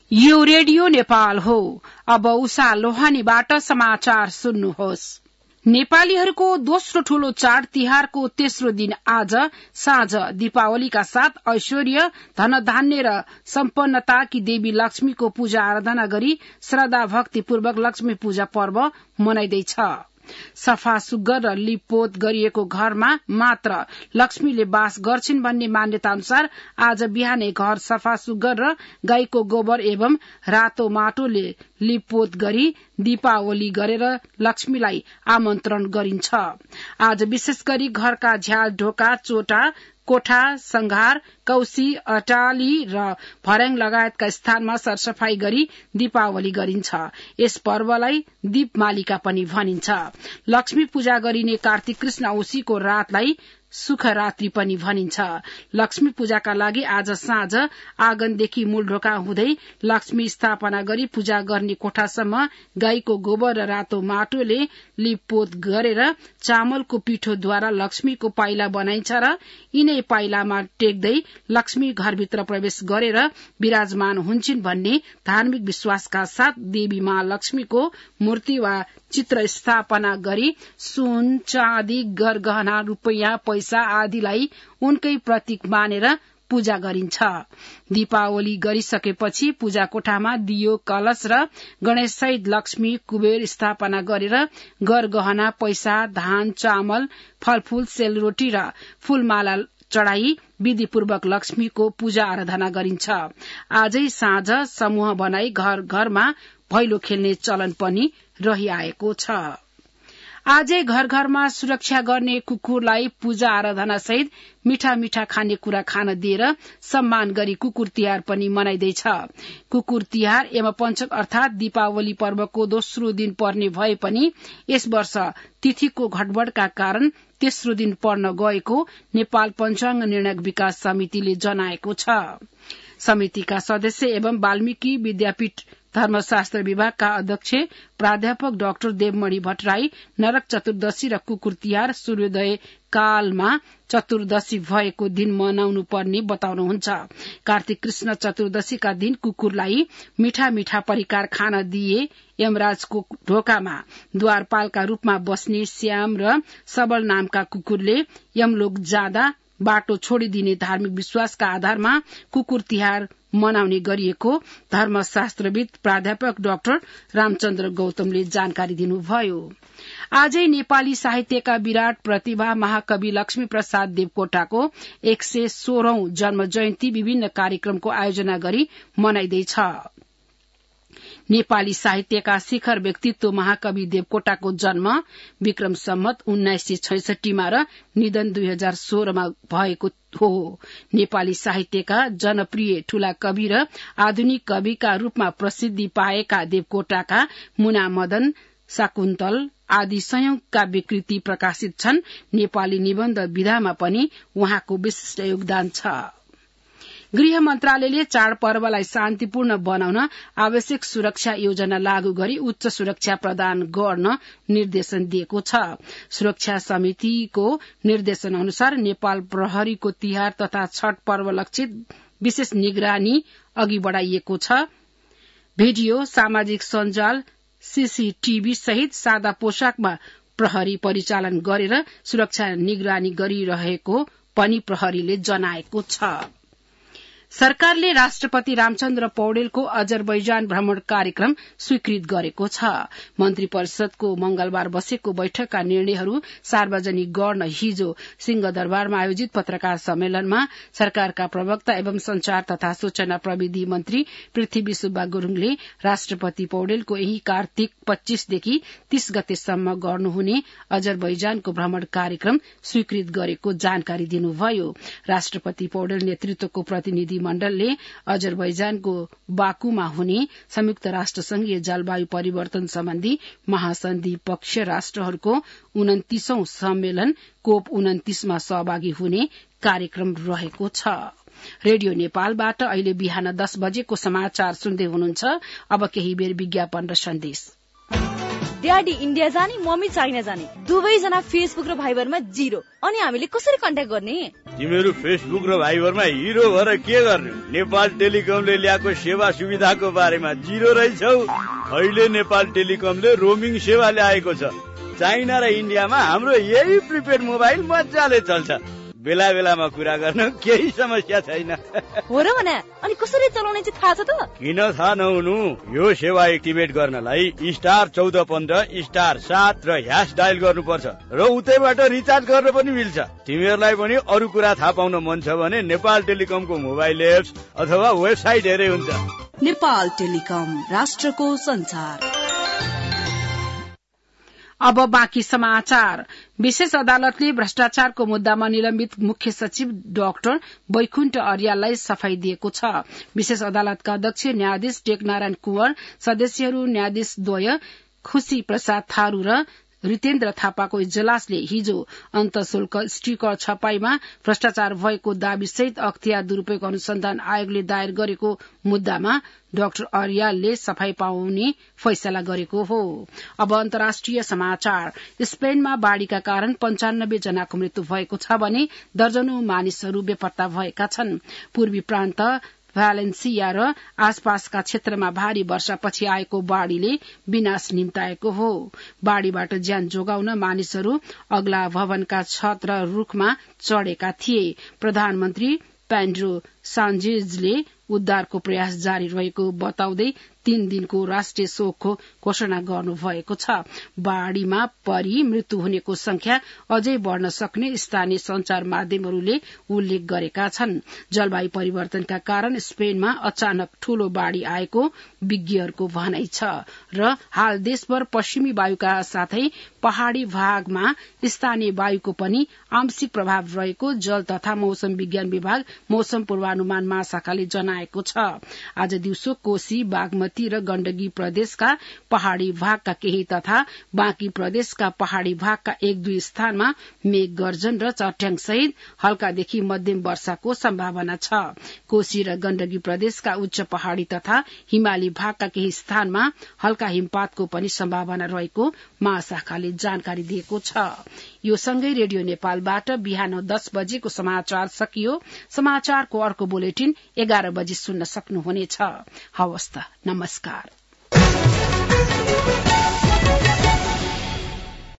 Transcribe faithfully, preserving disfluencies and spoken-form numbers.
यो रेडियो नेपाल हो। अब उषा लोहानीबाट समाचार सुन्नुहोस्। नेपालीहरूको दोस्रो ठूलो चाड तिहारको तेस्रो दिन आज साँझ दीपावलीका साथ ऐश्वर्य धनधान्य र सम्पन्नताकी देवी लक्ष्मीको पूजा आराधना गरी श्रद्धा भक्तिपूर्वक लक्ष्मी पूजा पर्व मनाइँदैछ। सफा सुग्घर र लिपपोत गरिएको घरमा मात्र लक्ष्मीले वास गर्छिन् भन्ने मान्यता अनुसार आज बिहानै घर सफा सुग्घर र गाईको गोबर एवं रातो माटोले लिपपोत गरी दीपावली गरेर लक्ष्मीलाई आमन्त्रण गरिन्छ। आज विशेष गरी घरका झ्याल ढोका चोटा कोठा संघार कौशी अटाली र भर्याङ लगायतका स्थानमा सरसफाई गरी दीपावली गरिन्छ। यस पर्वलाई दीपमालिका पनि भनिन्छ। लक्ष्मी पूजा गरिने कार्तिक कृष्ण औँसीको रातलाई सुखरात्रि पनि भनिन्छ। लक्ष्मी पूजाका लागि आज साँझ आँगनदेखि मूलढोका हुँदै लक्ष्मी स्थापना गरी पूजा गर्ने कोठासम्म गाईको गोबर र रातो माटोले लिपपोत गरेर चामलको पिठोद्वारा लक्ष्मीको पाइला बनाइन्छ र यिनै पाइलामा टेक्दै लक्ष्मी घरभित्र प्रवेश गरेर विराजमान हुन्छन् भन्ने धार्मिक विश्वासका साथ देवी माँ लक्ष्मीको मूर्ति वा चित्र स्थापना गरी सुन चाँदी गरगहना रुपैयाँ पैसा आदिलाई उनकै प्रतीक मानेर पूजा गरिन्छ। दीपावली गरिसकेपछि पूजा कोठामा दियो कलश र गणेश सहित लक्ष्मी कुबेर स्थापना गरेर गरगहना पैसा धान चामल फलफूल सेलरोटी र फूलमाला चढ़ाई विधिपूर्वक लक्ष्मीको पूजा आराधना गरिन्छ। आजै साँझ समूह बनाई घर घरमा भैलो खेल्ने चलन पनि रहिआएको छ। आजै घर घरमा सुरक्षा गर्ने कुकुरलाई पूजा आराधना सहित मिठा मिठा खानेकुरा खान दिएर सम्मान गरी कुकुर तिहार पनि मनाइँदैछ। कुकुर तिहार यम पञ्चक अर्थात दीपावली पर्वको दोस्रो दिन पर्ने भए पनि यस वर्ष तिथिको घटबड़का कारण तेस्रो दिन पर्न गएको नेपाल पञ्चाङ्ग निर्णयक विकास समितिले जनाएको छ। समितिका सदस्य एवं वाल्मीकि विद्यापीठ धर्मशास्त्र विभागका अध्यक्ष प्राध्यापक डाक्टर देवमणि भट्टराई नरक चतुर्दशी र कुकुर तिहार सूर्योदय कालमा चतुर्दशी भएको दिन मनाउनु पर्ने बताउनुहुन्छ। कार्तिक कृष्ण चतुर्दशीका दिन कुकुरलाई मिठा मिठा परिकार खान दिए यमराजको ढोकामा द्वारपालका रूपमा बस्ने श्याम र सबल नामका कुकुरले यमलोक जाँदा बाटो छोडिदिने धार्मिक विश्वासका आधारमा कुकुर तिहार मनाउने गरिएको धर्मशास्त्रविद प्राध्यापक डाक्टर रामचन्द्र गौतमले जानकारी दिनुभयो। आजै नेपाली साहित्यका विराट प्रतिभा महाकवि लक्ष्मी प्रसाद देवकोटाको एक सय सोह्रौं जन्म जयन्ती विभिन्न कार्यक्रमको आयोजना गरी मनाइँदैछ। नेपाली साहित्यका शिखर व्यक्तित्व महाकवि देवकोटाको जन्म विक्रम सम्मत उन्नाइस सय छैसठीमा र निधन दुई हजार सोह्रमा भएको हो। नेपाली साहित्यका जनप्रिय ठूला कवि र आधुनिक कविका रूपमा प्रसिद्धि पाएका देवकोटाका मुना मदन शाकुन्तल आदि संयोग काव्य कृति प्रकाशित छन्। नेपाली निबन्ध विधामा पनि उहाँको विशिष्ट योगदान छ। गृह मन्त्रालयले चाडपर्वलाई शान्तिपूर्ण बनाउन आवश्यक सुरक्षा योजना लागू गरी उच्च सुरक्षा प्रदान गर्न निर्देशन दिएको छ। सुरक्षा समितिको निर्देशन अनुसार नेपाल प्रहरीको तिहार तथा छठ पर्व लक्षित विशेष निगरानी अघि बढ़ाइएको छ। भिडियो सामाजिक सञ्जाल सीसीटीभी सहित सादा पोशाकमा प्रहरी परिचालन गरेर सुरक्षा निगरानी गरिरहेको पनि प्रहरीले जनाएको छ। सरकारले राष्ट्रपति रामचन्द्र पौडेलको अजरबैजान भ्रमण कार्यक्रम स्वीकृत गरेको छ। मन्त्री परिषदको मंगलबार बसेको बैठकका निर्णयहरू सार्वजनिक गर्न हिजो सिंहदरबारमा आयोजित पत्रकार सम्मेलनमा सरकारका प्रवक्ता एवं संचार तथा सूचना प्रविधि मन्त्री पृथ्वी सुब्बा गुरूङले राष्ट्रपति पौडेलको यही कार्तिक पच्चीसदेखि तीस गतेसम्म गर्नुहुने अजरबैजानको भ्रमण कार्यक्रम स्वीकृत गरेको जानकारी दिनुभयो। राष्ट्रपति पौडेल नेतृत्वको प्रतिनिधि मण्डलले अजरबैजानको बाकुमा हुने संयुक्त राष्ट्र संघीय जलवायु परिवर्तन सम्बन्धी महासन्धि पक्ष राष्ट्रहरूको उन्तिसौं सम्मेलन कोप उन्तिसमा सहभागी हुने कार्यक्रम रहेको छ। रेडियो नेपालबाट अहिले बिहान दस बजेको समाचार सुन्दै हुनुहुन्छ। अब केही बेर विज्ञापन र सन्देश। ड्याडी इन्डिया जाने मम्मी चाइना जाने दुवैजना फेसबुक र भाइबरमा जिरो। अनि हामीले कसरी कन्ट्याक्ट गर्ने? तिमीहरू फेसबुक र भाइबरमा हिरो भएर के गर्ने? नेपाल टेलिकमले ल्याएको सेवा सुविधाको बारेमा जिरो रहेछौ। अहिले नेपाल टेलिकमले रोमिङ सेवा ल्याएको छ। चाइना र इन्डियामा हाम्रो यही प्रिपेड मोबाइल मजाले चल्छ। बेला बेलामा कुरा गर्न केही समस्या छैन। हो र भने अनि कसरी चलाउने चाहिँ थाहा छ त? किन थाहा नहुनु? यो सेवा एक्टिभेट गर्नलाई स्टार चौध पन्ध्र स्टार सात र ह्यास डायल गर्नुपर्छ र उतैबाट रिचार्ज गर्न पनि मिल्छ। तिमीहरूलाई पनि अरू कुरा थाहा पाउन मन छ भने नेपाल टेलिकमको मोबाइल एप्स अथवा वेबसाइट हेरे हुन्छ। नेपाल टेलिकम, राष्ट्रको संचार। अब बाँकी समाचार। विशेष अदालतले भ्रष्टाचारको मुद्दामा निलम्बित मुख्य सचिव डाक्टर बैकुण्ठ अर्याललाई सफाई दिएको छ। विशेष अदालतका अध्यक्ष न्यायाधीश टेकनारायण कुँवर, सदस्यहरू न्यायाधीश द्वय खुशी प्रसाद थारू र रितेन्द्र थापाको इजलासले हिजो अन्तशुल्क स्टिकर छपाईमा भ्रष्टाचार भएको दावीसहित अख्तियार दुरूपयोग अनुसन्धान आयोगले दायर गरेको मुद्दामा डाक्टर अर्यालले सफाई पाउने फैसला गरेको हो। अब अन्तर्राष्ट्रिय समाचार। स्पेनमा बाढ़ीका कारण पञ्चानब्बे जनाको मृत्यु भएको छ भने दर्जनौं मानिसहरू बेपत्ता भएका छन्। पूर्वी प्रान्त भ्यालेन्सिया र आसपासका क्षेत्रमा भारी वर्षापछि आएको बाढ़ीले विनाश निम्ताएको हो। बाढ़ीबाट ज्यान जोगाउन मानिसहरू अग्ला भवनका छत र रूखमा चढ़ेका थिए। प्रधानमन्त्री पेड्रो सान्चेजले उद्धारको प्रयास जारी रहेको बताउँदै तीन दिनको राष्ट्रिय शोकको घोषणा गर्नुभएको छ। बाढ़ीमा परि मृत्यु हुनेको संख्या अझै बढ़न सक्ने स्थानीय संचार माध्यमहरूले उल्लेख गरेका छन्। जलवायु परिवर्तनका कारण स्पेनमा अचानक ठूलो बाढ़ी आएको विज्ञहरूको भनाइ छ र हाल देशभर पश्चिमी वायुका साथै पहाड़ी भागमा स्थानीय वायुको पनि आंशिक प्रभाव रहेको जल तथा मौसम विज्ञान विभाग मौसम पूर्वानुमान महाशाखाले जनाएको छ। आज दिउँसो कोशी, बागमती र गण्डकी प्रदेशका पहाड़ी भागका केही तथा बाँकी प्रदेशका पहाड़ी भागका एक दुई स्थानमा मेघ गर्जन र चट्याङ सहित हल्कादेखि मध्यम वर्षाको सम्भावना छ। कोशी र गण्डकी प्रदेशका उच्च पहाड़ी तथा हिमाली भागका केही स्थानमा हल्का हिमपातको पनि सम्भावना रहेको महाशाखाले जानकारी दिएको छ। यो सँगै रेडियो नेपालबाट बिहान दस बजेको समाचार सकियो। समाचारको अर्को बुलेटिन एघार बजे सुन्न सक्नुहुनेछ। हवस् त, नमस्कार।